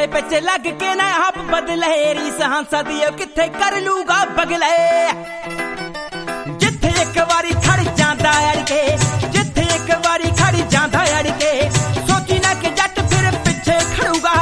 तेरे पिछे लग के ना आप बदले रीस हंसा दियो किथे कर लूगा बगले जिथे एक बारी खड़ जांदा अड़के जिथे एक बारी खड़ जांदा अड़के सोची ना कि जट फिर पिछे खड़ूगा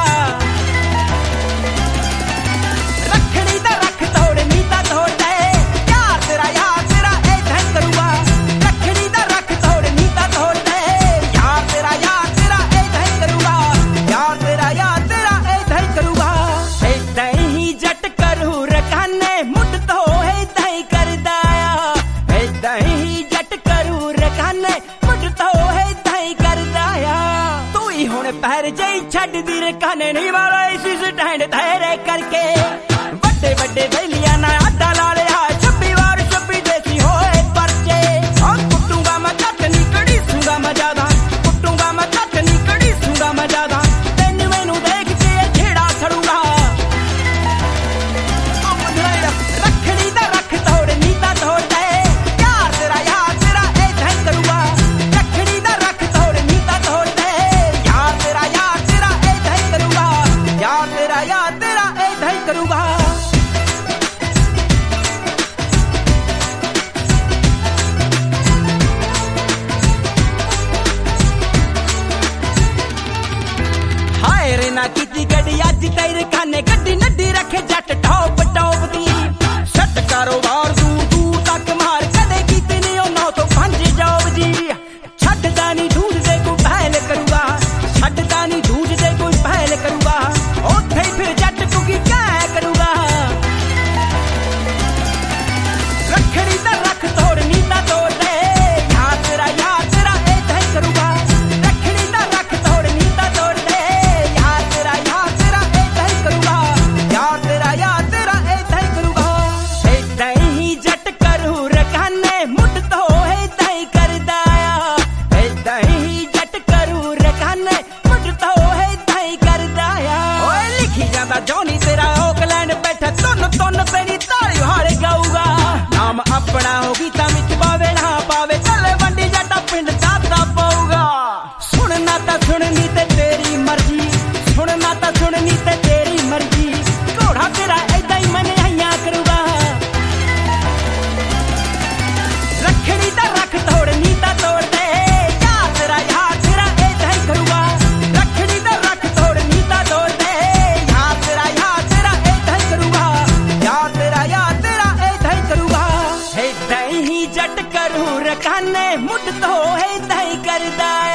रखड़ी दा रख तोड़ नीता तोड़ दे यार तेरा ऐसा ही करूंगा रखड़ी दा रख तोड़ नीता तोड़ दे यार तेरा ऐसा ही करूंगा यार तेरा ऐसा ही करूंगा ऐसा ही जट करू रकाने मुट तो ऐसा ही करदा ऐसा ही जट करू रकाने मुट तो ऐसा ही करदा तू ही हुण पैर जई छड्ड दी रकाने नहीं वाला इसी स्टैंड तेरे करके ਵੱਡੇ ਵੱਡੇ ਬੇਲੀਆਂ ਨਾ ਆਡਾ ਲਾ ਲਿਆ 26 ਵਾਰ 26 ਦੇਸੀ ਹੋਏ ਪਰਚੇ ਕੁੱਟੂਗਾ ਮੈਂ ਕੱਟ ਨਹੀਂ ਕੜੀ ਸੂਗਾ ਮੈਂ ਜ਼ਿਆਦਾ ਕੁੱਟੂਗਾ ਮੈਂ ਕੱਟ ਨਹੀਂ ਕੜੀ ਸੂਗਾ ਮੈਂ ਜ਼ਿਆਦਾ ਤੈਨੂੰ ਮੈਨੂੰ ਦੇਖ ਕੇ ਛੇੜਾ ਛੜੂਗਾ ਰੱਖੜੀ ਦਾ ਰੱਖ ਤੋੜ ਨੀਤਾ ਤੋੜ ਦੇ ਯਾਰ ਤੇਰਾ ਐਦਾਂ ਹੀ ਕਰੂਗਾ ਰੱਖੜੀ ਦਾ ਰੱਖ ਤੋੜ ਨੀਤਾ ਤੋੜ ਦੇ ਯਾਰ ਤੇਰਾ ਐਦਾਂ ਹੀ ਕਰੂਗਾ ਯਾਰ ਤੇਰਾ ਐਦਾਂ ਹੀ ਕਰੂਗਾ ना की गड्डी अज तेरे खाने गड्डी नड्डी रखे जट टॉप टॉप दी सट कारोबार दूर दूर तक मार कदे कीती नहीं ओ 905 जॉब जी छड्डदा नहीं ढूंढदे कोई पहल करूगा छड्डदा नहीं ढूंढदे कोई पहल करूगा ओथे फिर जट कुकी क्या करूगा रखड़ी दा रख तोड़ नीता तोड़ दे यार तेरा ऐसा ही करूगा रखड़ी दा रख तोड़ नीता तोड़ दे जॉनी तेरा ओकलैंड बैठा तुन तुन तेरी ताली हारे गाऊगा नाम अपना होगी ता विच पावे ना पावे चले वंडी जटा पिंड दाता पाऊगा सुनना ता सुननी ते तेरी मर्जी सुनना ता सुननी ते तेरी मर्जी घोड़ा तेरा ऐदा ही मन आइया करूगा रखड़ी दा रख तोड़ नीता तोड़ दे यार तेरा ऐदा ही करूगा रखड़ी दा रख तोड़ नीता तोड़ दे जट करू रकाने मुट तो ऐसा ही करदा